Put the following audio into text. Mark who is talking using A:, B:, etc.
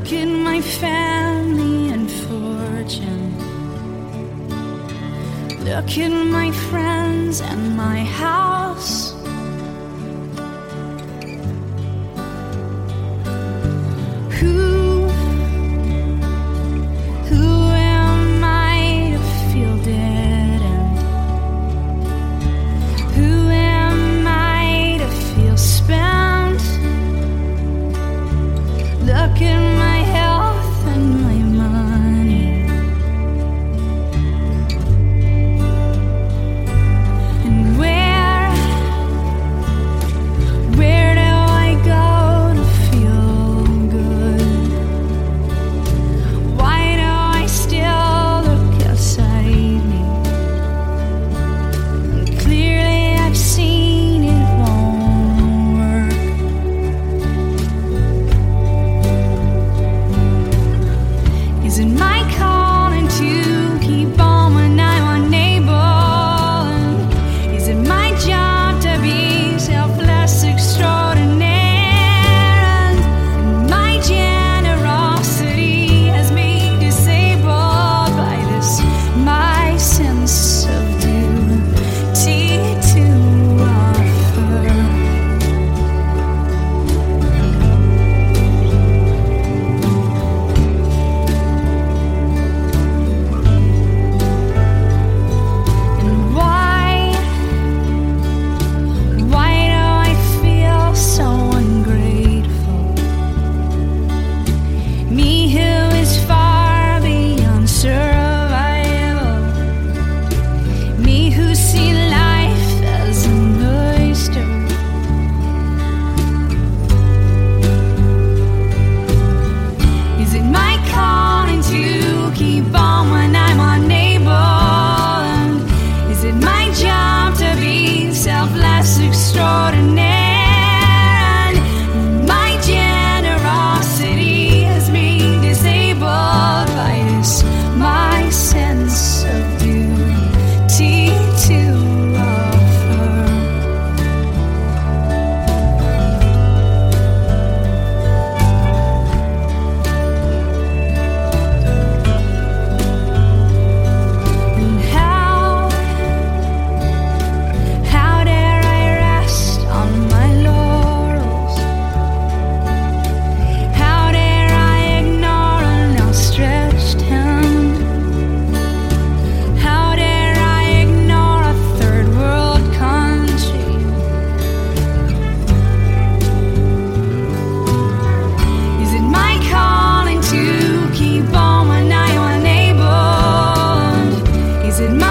A: Look at my family and fortune. Look at my friends and my house. Who am I to feel dead end? Who am I to feel spent? Look at my health and my money. And where do I go to feel good? Why do I still look outside me? And clearly I've seen it won't work. Is it my calling to keep on when I'm unable? Is it my job to be selfless extraordinaire? And my generosity has me disabled by this, my sense of duty to offer. And why do I feel so ungrateful? Me who is far beyond survival. Me who see life as an oyster. Is it my calling to keep on when I'm unable? Is it my job to be selfless extraordinaire? And my generosity has me disabled by this, my sense of duty to offer. And how dare I rest on my laurels? How dare I ignore an outstretched hand? How dare I ignore a third world country? Is it my calling to keep on when I'm unable? Is it my